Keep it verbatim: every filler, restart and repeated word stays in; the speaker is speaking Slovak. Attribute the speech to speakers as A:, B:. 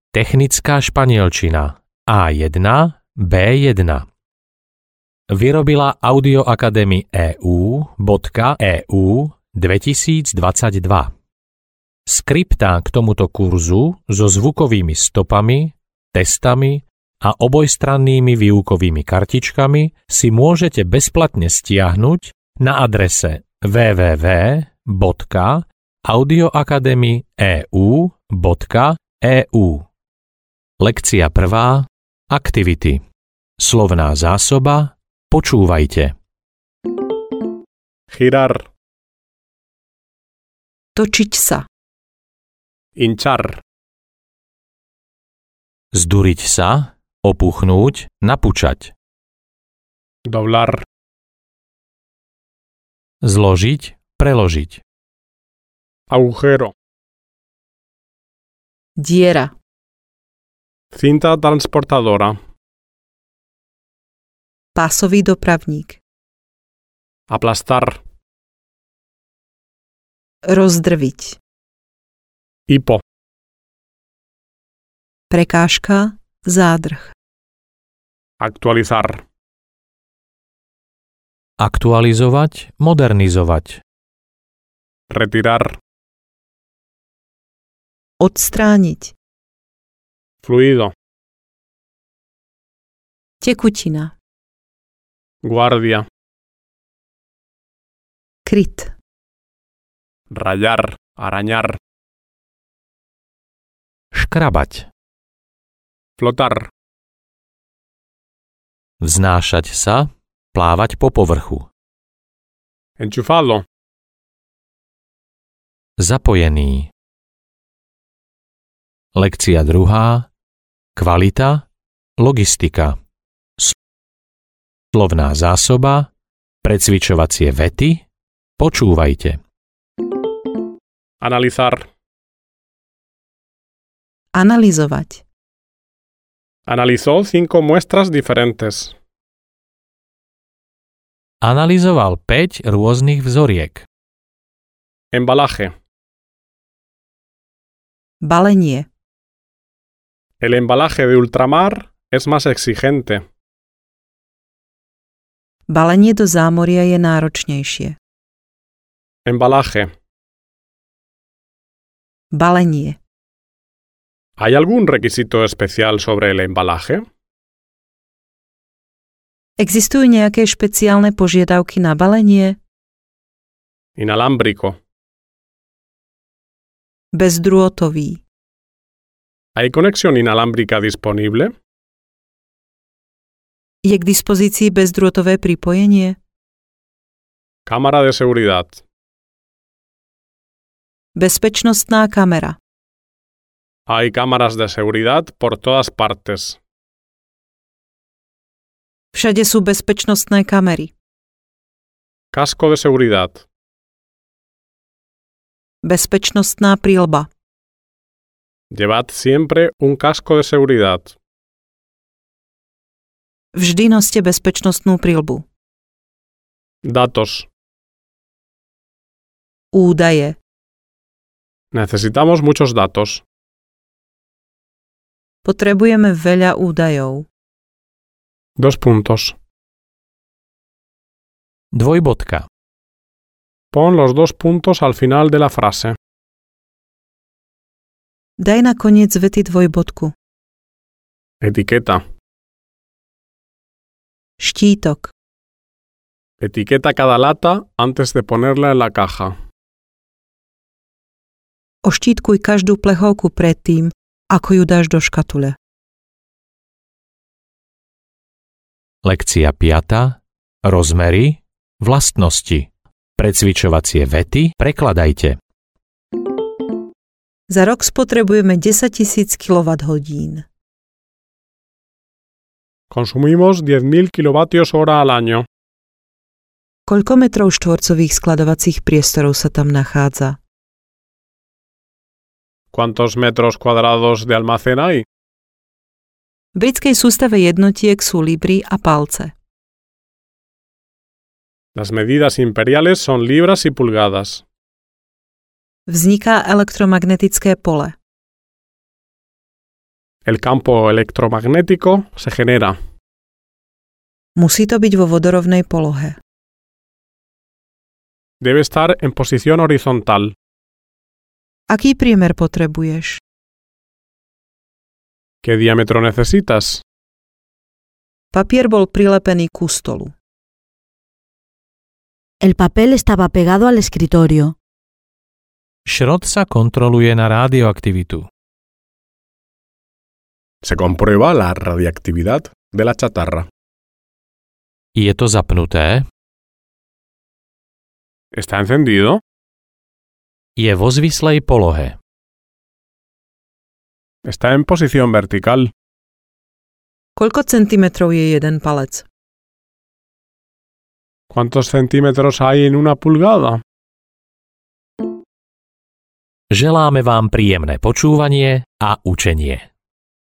A: Technická španielčina á jeden, bé jeden. Vyrobila Audio Academy é ú bodka é ú dvetisícdvadsaťdva. Skriptá k tomuto kurzu so zvukovými stopami, testami a obojstrannými výukovými kartičkami si môžete bezplatne stiahnuť na adrese w w w bodka audioacademy é ú bodka é ú. Lekcia prvá. Aktivity. Slovná zásoba. Počúvajte.
B: Girar.
C: Točiť sa.
B: Hinchar.
A: Zduriť sa, opuchnúť, napúčať.
B: Doblar.
A: Zložiť, preložiť.
B: Agujero.
C: Diera.
B: Cinta transportadora.
C: Pásový dopravník.
B: Aplastar.
C: Rozdrviť.
B: Hipo.
C: Prekážka, zádrh.
B: Actualizar.
A: Aktualizovať, modernizovať.
B: Retirar.
C: Odstrániť.
B: Fluido.
C: Tekutina.
B: Guardia.
C: Kryt.
B: Rayar. Arañar.
A: Škrabať.
B: Flotar.
A: Vznášať sa, plávať po povrchu.
B: Enchufado.
A: Zapojený. Lekcia druhá. Kvalita, logistika. Slovná zásoba, precvičovacie vety. Počúvajte.
B: Analizar.
C: Analyzovať.
B: Analizó cinco muestras diferentes.
A: Analyzoval päť rôznych vzoriek.
B: Embalaje.
C: Balenie.
B: El embalaje de ultramar es más exigente.
C: Balenie do zámoria je náročnejšie.
B: Embalaje.
C: Balenie.
B: ¿Hay algún requisito especial sobre el embalaje?
C: Existujú nejaké špeciálne požiadavky na balenie?
B: Inalámbrico.
C: Bezdrôtový.
B: ¿Hay conexión inalámbrica disponible?
C: Je k dispozícii bezdrôtové pripojenie?
B: Cámara de seguridad.
C: Bezpečnostná kamera.
B: Hay cámaras de seguridad por todas partes.
C: Všade sú bezpečnostné kamery.
B: Casco de seguridad.
C: Bezpečnostná príľba.
B: Llevad siempre un casco de seguridad.
C: Vždy noste bezpečnostnú príľbu.
B: Datos.
C: Údaje.
B: Necesitamos muchos datos.
C: Potrebujeme veľa údajov.
B: Dos puntos.
A: Dvojbodka.
B: Pon los dos puntos al final de la frase.
C: Daj na koniec vety dvojbodku.
B: Etiqueta.
C: Štítok.
B: Etiqueta cada lata antes de ponerla en la caja.
C: Oštítkuj každú plechovku predtým, ako ju dáš do škatule.
A: Lekcia piata. Rozmery, vlastnosti. Precvičovacie vety prekladajte.
C: Za rok spotrebujeme desaťtisíc kilowatthodín.
B: Consumimos diez mil kilovatios hora al año.
C: Koľko metrov štvorcových skladovacích priestorov sa tam nachádza?
B: ¿Cuántos metros cuadrados de almacén hay?
C: V britskej sústave jednotiek sú libry a palce.
B: Las medidas imperiales son libras y pulgadas.
C: Vzniká elektromagnetické pole.
B: El campo electromagnético se genera.
C: Musí to byť vo vodorovnej polohe.
B: Debe estar en posición horizontal.
C: Aký priemer potrebuješ?
B: ¿Qué diámetro necesitas?
C: Papier bol prilepený ku stolu.
D: El papel estaba pegado al escritorio.
A: Šrot sa kontroluje na radioaktivitu.
B: Se comprueba la radiactividad de la chatarra.
A: Je to zapnuté?
B: ¿Está encendido?
A: Je vo zvislej polohe.
B: Está en posición vertical.
C: Koľko centimetrov je jeden palec?
B: ¿Cuántos centímetros hay en una pulgada?
A: Želáme vám príjemné počúvanie a učenie.